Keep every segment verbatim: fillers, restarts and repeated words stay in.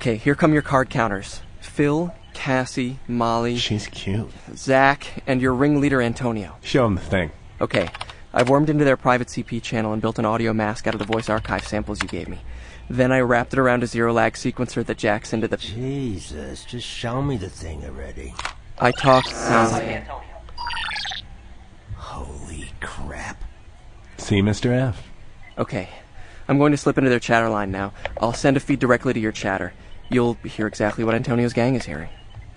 Okay, here come your card counters. Phil, Cassie, Molly... She's cute. Zach, and your ringleader, Antonio. Show him the thing. Okay, I've wormed into their private C P channel and built an audio mask out of the voice archive samples you gave me. Then I wrapped it around a zero-lag sequencer that jacks into the... Jesus, just show me the thing already. I talk... Sounds like Antonio. Holy crap. See, Mister F. Okay, I'm going to slip into their chatter line now. I'll send a feed directly to your chatter. You'll hear exactly what Antonio's gang is hearing.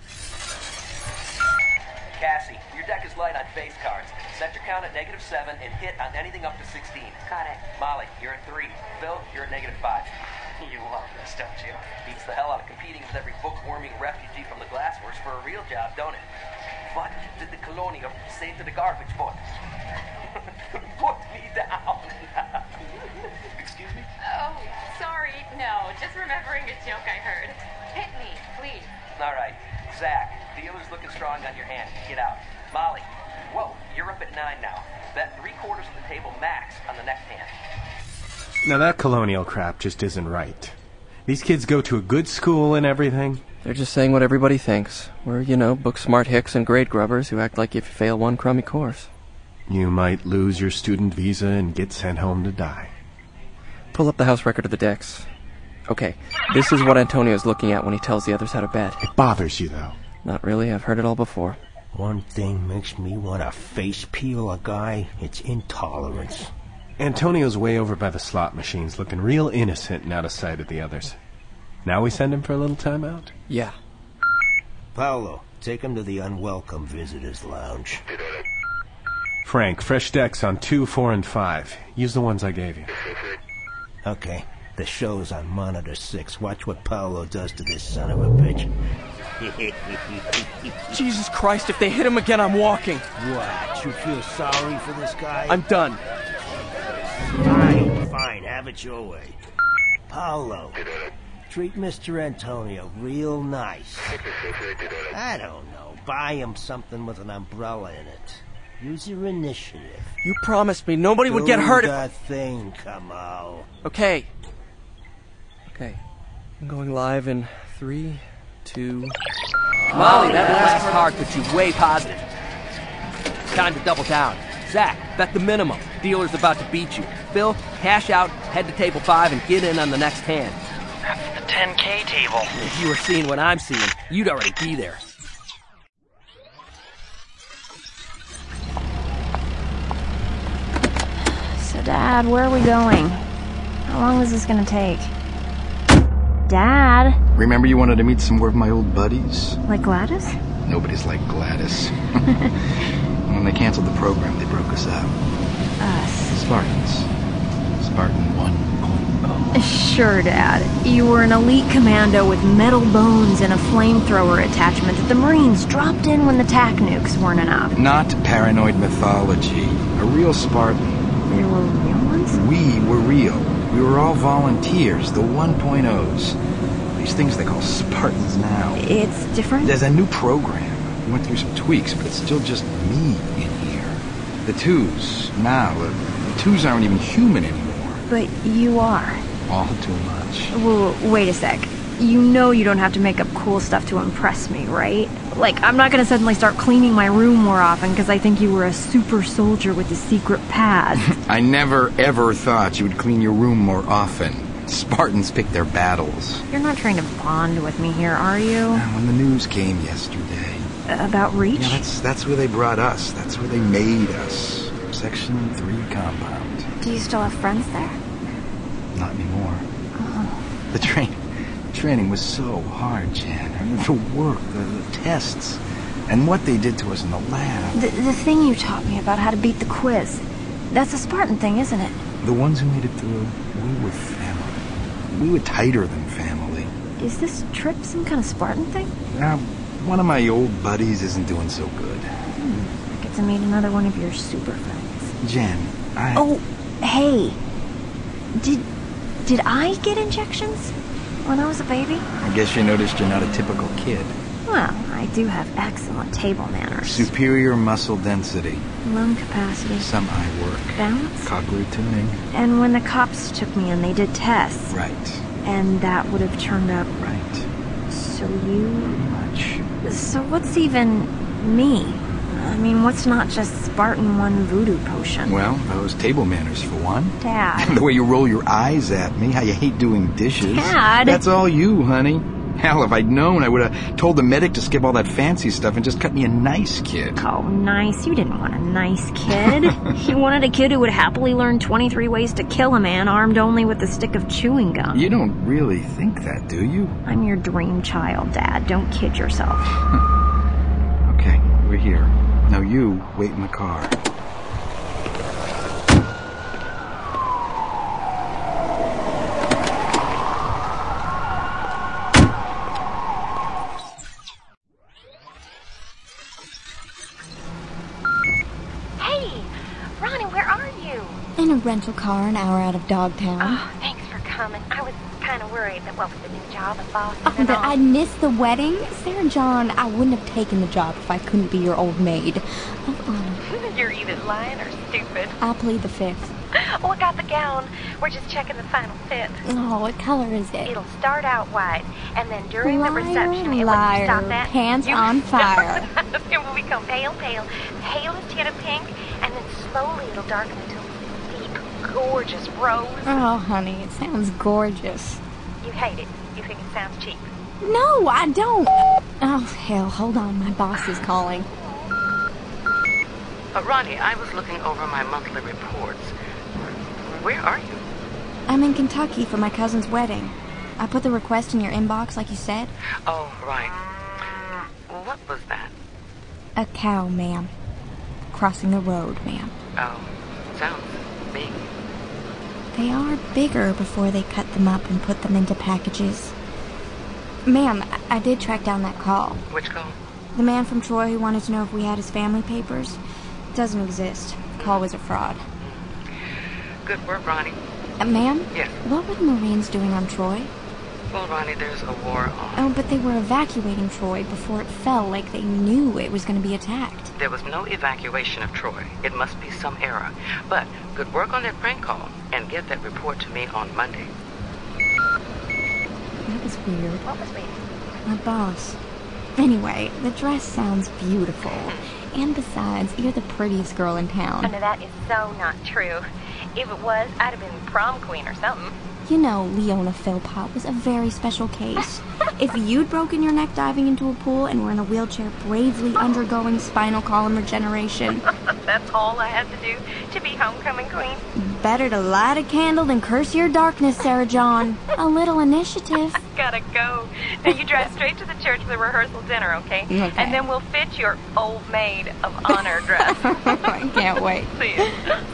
Cassie, your deck is light on face cards. Set your count at negative seven and hit on anything up to sixteen. Got it. Molly, you're at three. Phil, you're at negative five. You love this, don't you? Beats the hell out of competing with every bookworming refugee from the Glassworks for a real job, don't it? What did the Colonial say to the garbage book? Put me down. Excuse me? Oh, sorry. No, just remembering a joke I heard. Hit me, please. All right. Zach, dealer's looking strong on your hand. Get out. Molly, whoa, you're up at nine now. Bet three quarters of the table max on the next hand. Now that colonial crap just isn't right. These kids go to a good school and everything. They're just saying what everybody thinks. We're, you know, book-smart hicks and grade grubbers who act like if you fail one crummy course. You might lose your student visa and get sent home to die. Pull up the house record of the decks. Okay, this is what Antonio's looking at when he tells the others how to bet. It bothers you, though. Not really, I've heard it all before. One thing makes me want to face peel a guy, it's intolerance. Antonio's way over by the slot machines, looking real innocent and out of sight of the others. Now we send him for a little timeout? Yeah. Paolo, take him to the unwelcome visitors lounge. Frank, fresh decks on two, four, and five. Use the ones I gave you. Okay, the show's on monitor six. Watch what Paolo does to this son of a bitch. Jesus Christ, if they hit him again, I'm walking. What? You feel sorry for this guy? I'm done. Fine, fine, have it your way. Paolo, treat Mister Antonio real nice. I don't know, buy him something with an umbrella in it. Use your initiative. You promised me nobody Do would get hurt if... that thing, Kamal. Okay. Okay. I'm going live in three, two... Molly, that last card puts you way positive. Time to double down. Zach, bet the minimum. Dealer's about to beat you. Phil, cash out, head to table five, and get in on the next hand. That's the ten K table. If you were seeing what I'm seeing, you'd already be there. So, Dad, where are we going? How long is this gonna take? Dad? Remember you wanted to meet some more of my old buddies? Like Gladys? Nobody's like Gladys. When they canceled the program, they broke us up. Us? Spartans. Spartan one point oh. Sure, Dad. You were an elite commando with metal bones and a flamethrower attachment that the Marines dropped in when the T A C nukes weren't enough. Not paranoid mythology. A real Spartan. They were real ones? We were real. We were all volunteers, the one point ohs. These things they call Spartans now. It's different? There's a new program. We went through some tweaks, but it's still just me in here. The twos, now, the, the twos aren't even human anymore. But you are. All too much. Well, wait a sec. You know you don't have to make up cool stuff to impress me, right? Like, I'm not gonna suddenly start cleaning my room more often because I think you were a super soldier with a secret past. I never, ever thought you would clean your room more often. Spartans pick their battles. You're not trying to bond with me here, are you? When the news came yesterday. About Reach? Yeah, that's, that's where they brought us. That's where they made us. Section three compound. Do you still have friends there? Not anymore. Uh-huh. The train... training was so hard, Jan. I mean, the work, the, the tests, and what they did to us in the lab. The, the thing you taught me about how to beat the quiz. That's a Spartan thing, isn't it? The ones who made it through, we were family. We were tighter than family. Is this trip some kind of Spartan thing? Now, one of my old buddies isn't doing so good. Hmm. I get to meet another one of your super friends. Jen, I... Oh, hey. Did... did I get injections? When I was a baby? I guess you noticed you're not a typical kid. Well, I do have excellent table manners. Superior muscle density. Lung capacity. Some eye work. Balance. Cochlear tuning. And when the cops took me in, they did tests. Right. and that would have turned up. Right. So you... Much. So what's even me? I mean, what's not just Spartan one voodoo potion? Well, those table manners for one. Dad. The way you roll your eyes at me, how you hate doing dishes. Dad. That's all you, honey. Hell, if I'd known, I would have told the medic to skip all that fancy stuff and just cut me a nice kid. Oh, nice. You didn't want a nice kid. You wanted a kid who would happily learn twenty-three ways to kill a man armed only with a stick of chewing gum. You don't really think that, do you? I'm your dream child, Dad. Don't kid yourself. Okay, we're here. Now you wait in the car. In a rental car an hour out of Dogtown. Oh, thanks for coming. I was kind of worried that what with the new job in Boston Oh, and that all. I'd miss the wedding? Sarah John, I wouldn't have taken the job if I couldn't be your old maid. Of honor. You're either lying or stupid. I plead the fifth. Oh, I got the gown. We're just checking the final fit. Oh, what color is it? It'll start out white, and then during liar, the reception, it liar, will stop that. pants you, on fire. It will become pale, pale, palest hint of pink, and then slowly it'll darken until deep, gorgeous rose. Oh, honey, it sounds gorgeous. You hate it. You think it sounds cheap. No, I don't. Oh, hell, hold on. My boss is calling. Uh, Ronnie, I was looking over my monthly reports. Where are you? I'm in Kentucky for my cousin's wedding. I put the request in your inbox like you said. Oh, right. What was that? A cow, ma'am. Crossing the road, ma'am. Oh, sounds big. They are bigger before they cut them up and put them into packages. Ma'am, I did track down that call. Which call? The man from Troy who wanted to know if we had his family papers. Doesn't exist. Call was a fraud. Good work, Ronnie. Uh, ma'am? Yes. What were the Marines doing on Troy? Well, Ronnie, there's a war on. Oh, but they were evacuating Troy before it fell, like they knew it was going to be attacked. There was no evacuation of Troy. It must be some error. But good work on that prank call, and get that report to me on Monday. That was weird. What was weird? My boss. Anyway, the dress sounds beautiful. And besides, you're the prettiest girl in Oh, town. no, that is so not true. If it was, I'd have been prom queen or something. You know, Leona Philpott was a very special case. If you'd broken your neck diving into a pool and were in a wheelchair bravely undergoing spinal column regeneration, That's all I had to do to be homecoming queen. better to light a candle than curse your darkness, Sarah John. A little initiative. Gotta go. Now you drive straight to the church for the rehearsal dinner, okay? Okay. And then we'll fit your old maid of honor dress. I can't wait. See you.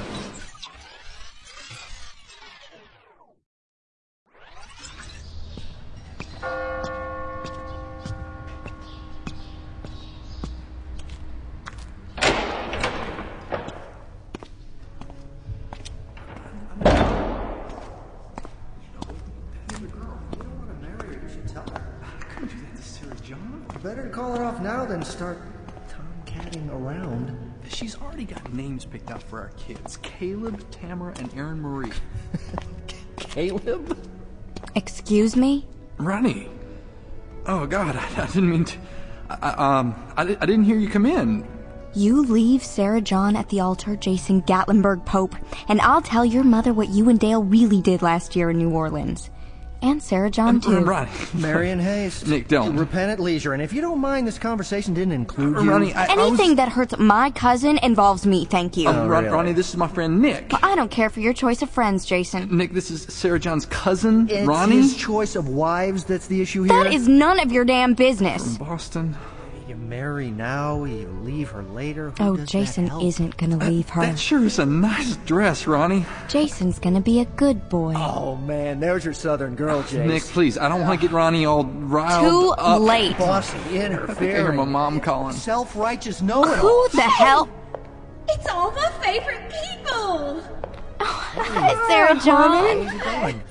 Better to call it off now than start tomcatting around. She's already got names picked out for our kids. Caleb, Tamara, and Erin Marie. Caleb? Excuse me? Ronnie. Oh, God, I, I didn't mean to... I, I, um, I, I didn't hear you come in. You leave Sarah John at the altar, Jason Gatlinburg Pope, and I'll tell your mother what you and Dale really did last year in New Orleans. And Sarah John, too. Ronnie. Marion Haste. Nick, don't. Repent at leisure. And if you don't mind, this conversation didn't include you. Ronnie, I, Anything I was... that hurts my cousin involves me, thank you. Oh, Ron, really? Ronnie, this is my friend Nick. I don't care for your choice of friends, Jason. Nick, this is Sarah John's cousin, It's Ronnie. his choice of wives that's the issue here. That is none of your damn business. From Boston. You marry now, you leave her later. Who Oh, does Jason that help? isn't gonna leave her. That sure is a nice dress, Ronnie. Jason's gonna be a good boy. Oh, man, there's your southern girl, Jace. Nick, please, I don't want to get Ronnie all riled Too up. late. Bossy, I hear my interfering. mom calling. Self-righteous know-it-all. Who the hell? It's all my favorite people! Oh, hi, Sarah John. How's it going?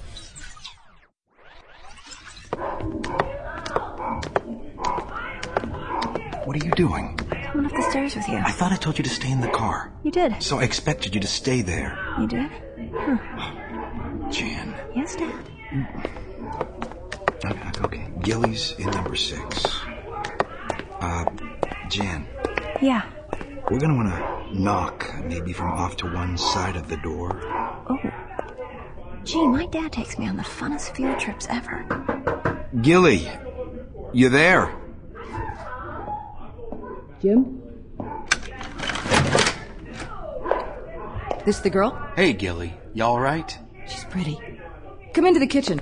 What are you doing? Coming up the stairs with you. I thought I told you to stay in the car. You did. So I expected you to stay there. You did? Huh. Jan. Yes, Dad? Okay, okay. Gilly's in number six. Uh, Jan. Yeah. We're gonna wanna knock, maybe from off to one side of the door. Oh. Gee, my dad takes me on the funnest field trips ever. Gilly, you there? Jim? This the girl? Hey, Gilly. You all right? She's pretty. Come into the kitchen.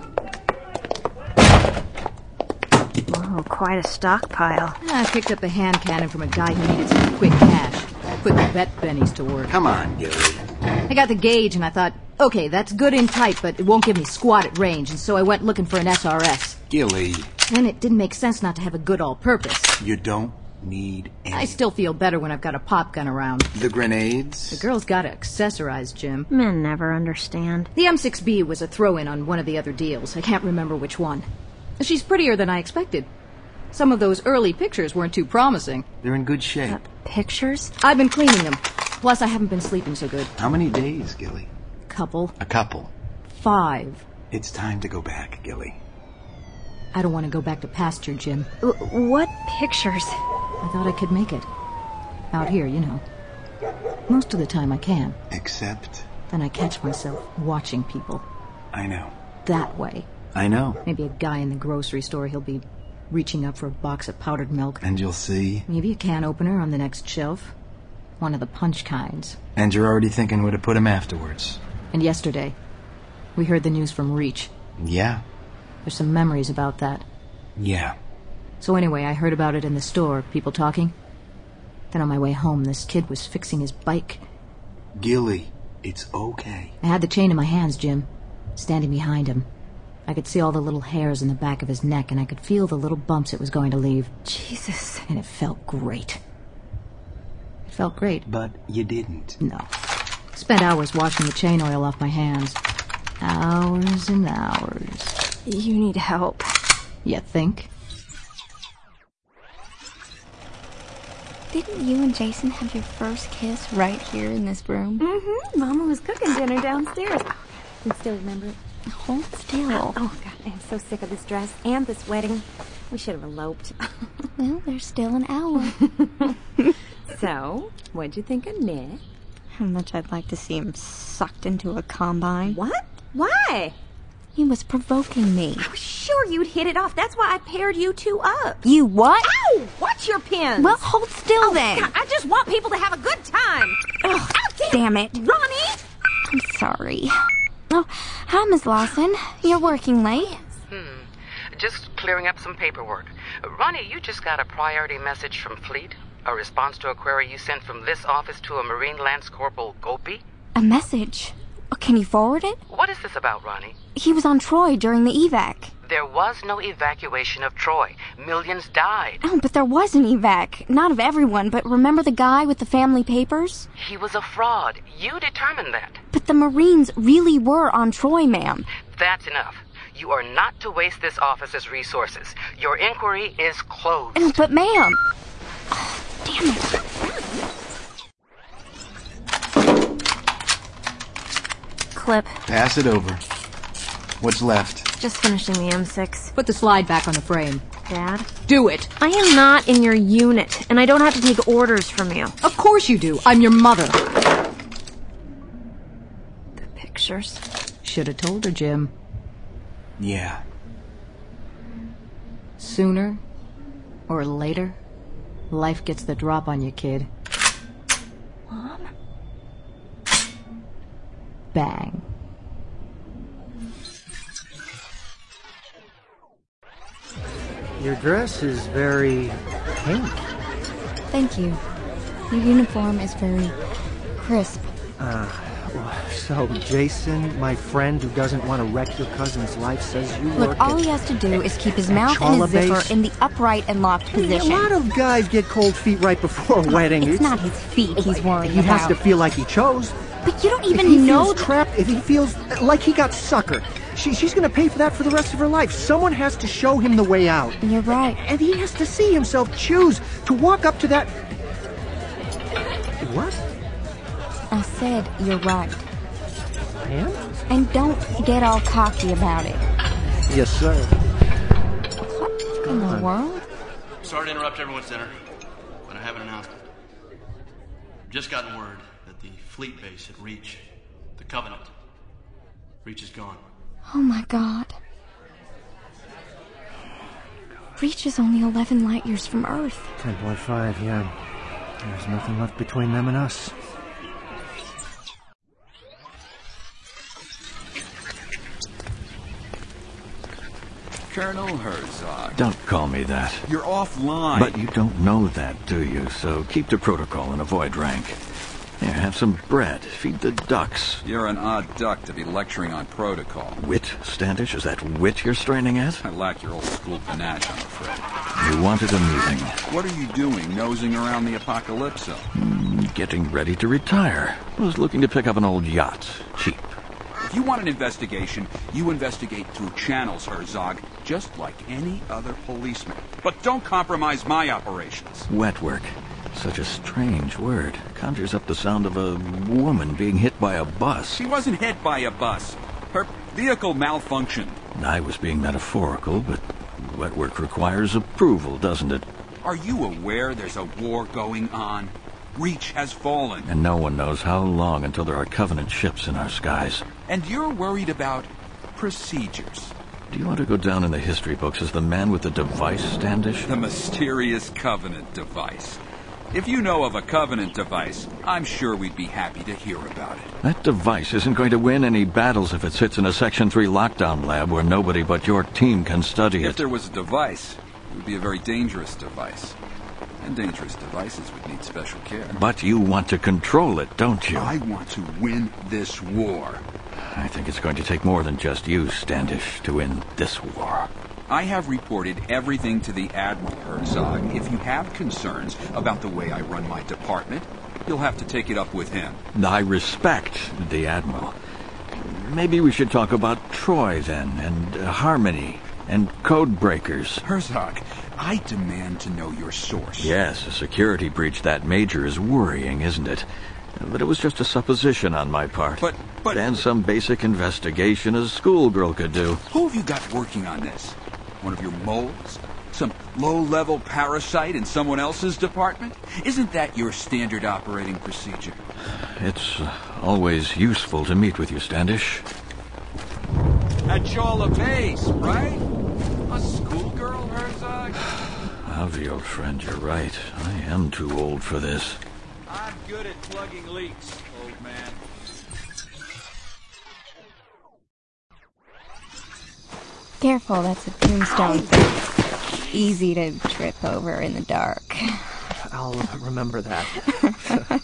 Oh, quite a stockpile. I picked up a hand cannon from a guy who needed some quick cash. Put the bet bennies to work. Come on, Gilly. I got the gauge and I thought, okay, that's good in tight, but it won't give me squat at range, and so I went looking for an S R S. Gilly. Then it didn't make sense not to have a good all-purpose. You don't need any. I still feel better when I've got a pop gun around. The grenades? The girl's got to accessorize, Jim. Men never understand. The M six B was a throw-in on one of the other deals. I can't remember which one. She's prettier than I expected. Some of those early pictures weren't too promising. They're in good shape. Uh, pictures? I've been cleaning them. Plus, I haven't been sleeping so good. How many days, Gilly? Couple. A couple. Five. It's time to go back, Gilly. I don't want to go back to pasture, Jim. W- what pictures? I thought I could make it. Out here, you know. Most of the time I can. Except? Then I catch myself watching people. I know. That way. I know. Maybe a guy in the grocery store, he'll be reaching up for a box of powdered milk. And you'll see? Maybe a can opener on the next shelf. One of the punch kinds. And you're already thinking where to put him afterwards. And yesterday, we heard the news from Reach. Yeah. There's some memories about that. Yeah. So anyway, I heard about it in the store, people talking. Then on my way home, this kid was fixing his bike. Gilly, it's okay. I had the chain in my hands, Jim, standing behind him. I could see all the little hairs in the back of his neck, and I could feel the little bumps it was going to leave. Jesus. And it felt great. It felt great. But you didn't. No. Spent hours washing the chain oil off my hands. Hours and hours. You need help. You think? Didn't you and Jason have your first kiss right here in this room? Mm-hmm. Mama was cooking dinner downstairs. I can still remember it. Hold still. Oh, God, I'm so sick of this dress and this wedding. We should have eloped. Well, there's still an hour. So, what'd you think of Nick? How much I'd like to see him sucked into a combine. What? Why? He was provoking me. I was sure you'd hit it off. That's why I paired you two up. You what? Ow! Watch your pins. Well, hold still oh, then. God, I just want people to have a good time. Ugh, oh, damn it. Ronnie! I'm sorry. Oh, hi, Miss Lawson. You're working late. Hmm. Just clearing up some paperwork. Ronnie, you just got a priority message from Fleet? A response to a query you sent from this office to a Marine Lance Corporal Gopi? A message? Can you forward it? What is this about, Ronnie? He was on Troy during the evac. There was no evacuation of Troy. Millions died. Oh, but there was an evac. Not of everyone, but remember the guy with the family papers? He was a fraud. You determined that. But the Marines really were on Troy, ma'am. That's enough. You are not to waste this office's resources. Your inquiry is closed. Oh, but ma'am... Oh, damn it. Clip. Pass it over. What's left? Just finishing the M six. Put the slide back on the frame. Dad? Do it. I am not in your unit, and I don't have to take orders from you. Of course you do. I'm your mother. The pictures. Should have told her, Jim. Yeah. Sooner or later, life gets the drop on you, kid. Mom? Bang. Your dress is very pink. Thank you. Your uniform is very crisp. Uh, so Jason, my friend who doesn't want to wreck your cousin's life, says you Look, work all at, he has to do is keep his mouth and his Chala zipper Base? in the upright and locked position. A lot of guys get cold feet right before a wedding. It's, it's not his feet he's worrying he about. Has to feel like he chose. But you don't if even he know... Feels trapped, if he feels like he got suckered, she, she's going to pay for that for the rest of her life. Someone has to show him the way out. You're right. And he has to see himself choose to walk up to that... What? I said you're right. I am? And don't get all cocky about it. Yes, sir. What in the world? Sorry to interrupt everyone's dinner, but I have an announcement. Just gotten word that the fleet base at Reach, the Covenant, Reach is gone. Oh my god. Reach is only eleven light years from Earth. ten point five, yeah. There's nothing left between them and us. Colonel Herzog. Don't call me that. You're offline. But you don't know that, do you? So keep to protocol and avoid rank. Here, have some bread. Feed the ducks. You're an odd duck to be lecturing on protocol. Wit, Standish? Is that wit you're straining at? I lack your old school panache, I'm afraid. You wanted a meeting. What are you doing, nosing around the Apocalypso? Mm, getting ready to retire. Was looking to pick up an old yacht. Cheap. If you want an investigation, you investigate through channels, Herzog, just like any other policeman. But don't compromise my operations. Wet work. Such a strange word. Conjures up the sound of a woman being hit by a bus. She wasn't hit by a bus. Her vehicle malfunctioned. I was being metaphorical, but wet work requires approval, doesn't it? Are you aware there's a war going on? Reach has fallen. And no one knows how long until there are Covenant ships in our skies. And you're worried about procedures. Do you want to go down in the history books as the man with the device, Standish? The mysterious Covenant device. If you know of a Covenant device, I'm sure we'd be happy to hear about it. That device isn't going to win any battles if it sits in a Section three lockdown lab where nobody but your team can study it. If there was a device, it would be a very dangerous device. And dangerous devices would need special care. But you want to control it, don't you? I want to win this war. I think it's going to take more than just you, Standish, to win this war. I have reported everything to the Admiral, Herzog. If you have concerns about the way I run my department, you'll have to take it up with him. I respect the Admiral. Maybe we should talk about Troy, then, and uh, Harmony, and code breakers. Herzog, I demand to know your source. Yes, a security breach that major is worrying, isn't it? But it was just a supposition on my part. But, but... And some basic investigation a schoolgirl could do. Who have you got working on this? One of your moles? Some low-level parasite in someone else's department? Isn't that your standard operating procedure? It's uh, always useful to meet with you, Standish. At Jola Base, right? A schoolgirl, Herzog? Avi, old friend, you're right. I am too old for this. I'm good at plugging leaks, old man. Careful, that's a tombstone. Easy to trip over in the dark. I'll remember that.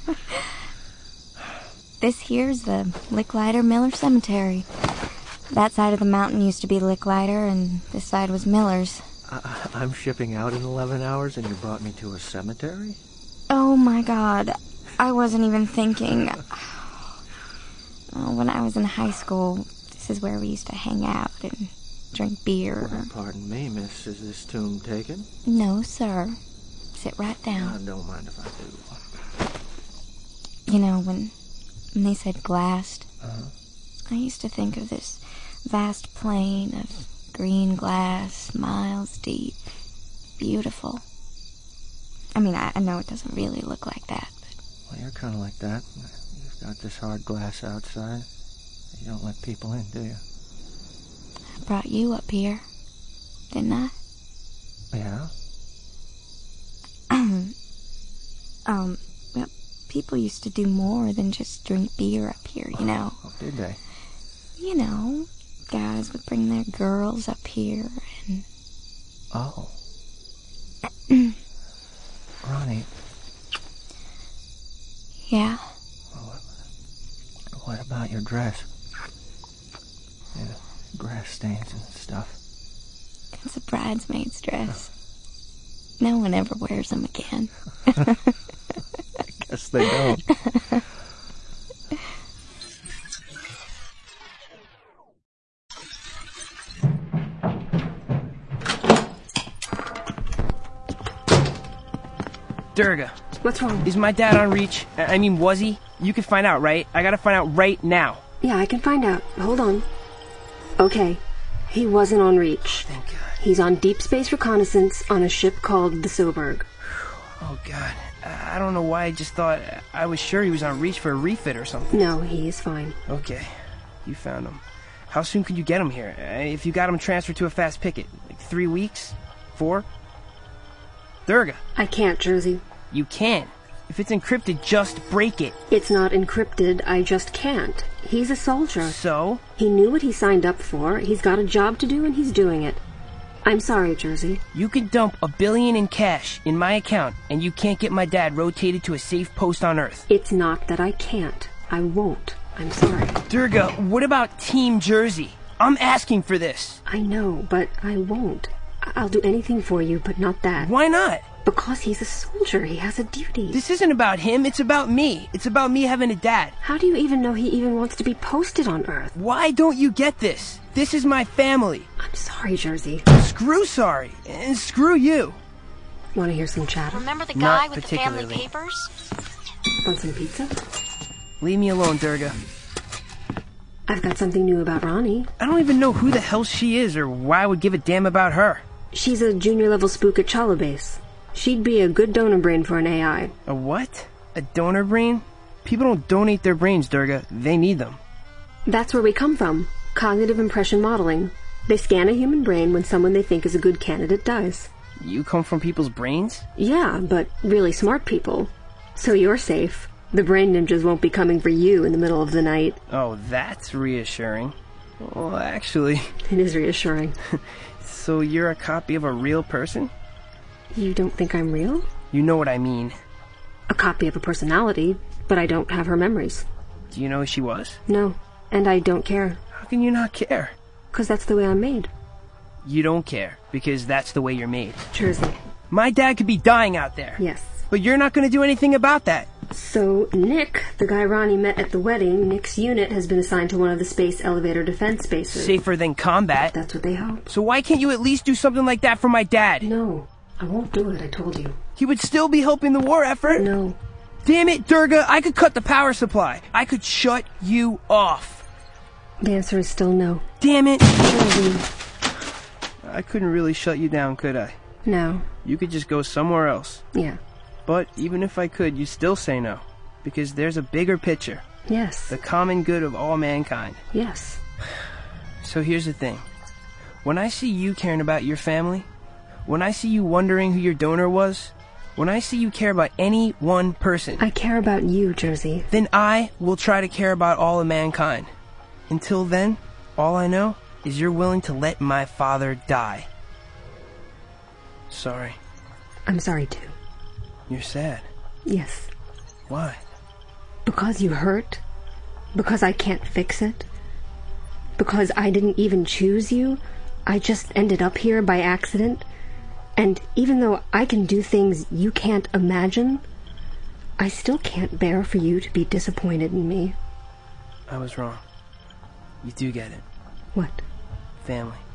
This here's the Licklider Miller Cemetery. That side of the mountain used to be Licklider, and this side was Miller's. I- I'm shipping out in eleven hours, and you brought me to a cemetery? Oh my god, I wasn't even thinking. Oh, when I was in high school, this is where we used to hang out and drink beer. Well, pardon me, miss. Is this tomb taken? No, sir. Sit right down. I don't mind if I do. You know, when, when they said glassed, uh-huh. I used to think of this vast plain of green glass, miles deep, beautiful. I mean, I, I know it doesn't really look like that, but... Well, you're kind of like that. You've got this hard glass outside. You don't let people in, do you? I brought you up here, didn't I? Yeah? um, well, people used to do more than just drink beer up here, you know. Oh, did they? You know, guys would bring their girls up here and... Oh. Ronnie. Yeah? Well, what about your dress? Yeah, grass stains and stuff. It's a bridesmaid's dress. No one ever wears them again. I guess they don't. Durga. What's wrong? Is my dad on Reach? I mean, was he? You can find out, right? I gotta find out right now. Yeah, I can find out. Hold on. Okay. He wasn't on Reach. Thank God. He's on deep space reconnaissance on a ship called the Soberg. Oh, God. I don't know why I just thought... I was sure he was on Reach for a refit or something. No, he is fine. Okay. You found him. How soon could you get him here? If you got him transferred to a fast picket? Like three weeks? Four? Durga. I can't, Jersey. You can. If it's encrypted, just break it. It's not encrypted, I just can't. He's a soldier. So? He knew what he signed up for, he's got a job to do, and he's doing it. I'm sorry, Jersey. You can dump a billion in cash in my account, and you can't get my dad rotated to a safe post on Earth. It's not that I can't. I won't. I'm sorry. Durga, what about Team Jersey? I'm asking for this. I know, but I won't. I'll do anything for you, but not that. Why not? Because he's a soldier. He has a duty. This isn't about him. It's about me. It's about me having a dad. How do you even know he even wants to be posted on Earth? Why don't you get this? This is my family. I'm sorry, Jersey. Screw sorry. And screw you. Want to hear some chatter? Remember the guy Not with the family particularly. papers? Want some pizza? Leave me alone, Durga. I've got something new about Ronnie. I don't even know who the hell she is or why I would give a damn about her. She's a junior level spook at Chalabase. She'd be a good donor brain for an A I. A what? A donor brain? People don't donate their brains, Durga. They need them. That's where we come from. Cognitive impression modeling. They scan a human brain when someone they think is a good candidate dies. You come from people's brains? Yeah, but really smart people. So you're safe. The brain ninjas won't be coming for you in the middle of the night. Oh, that's reassuring. Well, actually... It is reassuring. So you're a copy of a real person? You don't think I'm real? You know what I mean. A copy of a personality, but I don't have her memories. Do you know who she was? No, and I don't care. How can you not care? Because that's the way I'm made. You don't care, because that's the way you're made. Jersey. My dad could be dying out there. Yes. But you're not going to do anything about that. So, Nick, the guy Ronnie met at the wedding, Nick's unit has been assigned to one of the space elevator defense bases. Safer than combat. That's what they hope. So why can't you at least do something like that for my dad? No, I won't do it, I told you. He would still be helping the war effort? No. Damn it, Durga, I could cut the power supply. I could shut you off. The answer is still no. Damn it. Jersey. I couldn't really shut you down, could I? No. You could just go somewhere else. Yeah. But even if I could, you'd still say no. Because there's a bigger picture. Yes. The common good of all mankind. Yes. So here's the thing. When I see you caring about your family, when I see you wondering who your donor was, when I see you care about any one person... I care about you, Jersey. Then I will try to care about all of mankind. Until then, all I know is you're willing to let my father die. Sorry. I'm sorry, too. You're sad. Yes. Why? Because you hurt? Because I can't fix it? Because I didn't even choose you? I just ended up here by accident? And even though I can do things you can't imagine, I still can't bear for you to be disappointed in me. I was wrong. You do get it. What? Family.